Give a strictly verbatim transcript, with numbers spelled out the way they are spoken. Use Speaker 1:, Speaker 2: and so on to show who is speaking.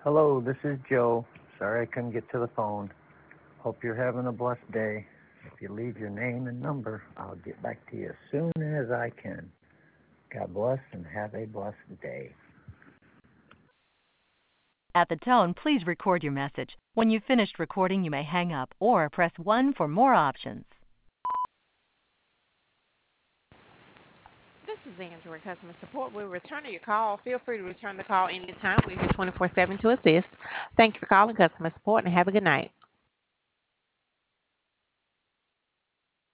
Speaker 1: Hello, this is Joe. Sorry I couldn't get to the phone. Hope you're having a blessed day. If you leave your name and number, I'll get back to you as soon as I can. God bless and have a blessed day.
Speaker 2: At the tone, please record your message. When you've finished recording, you may hang up or press one for more options.
Speaker 3: This is Andrew at Customer Support. We'll return your call. Feel free to return the call anytime. We're here twenty-four seven to assist. Thank you for calling Customer Support and have a good night.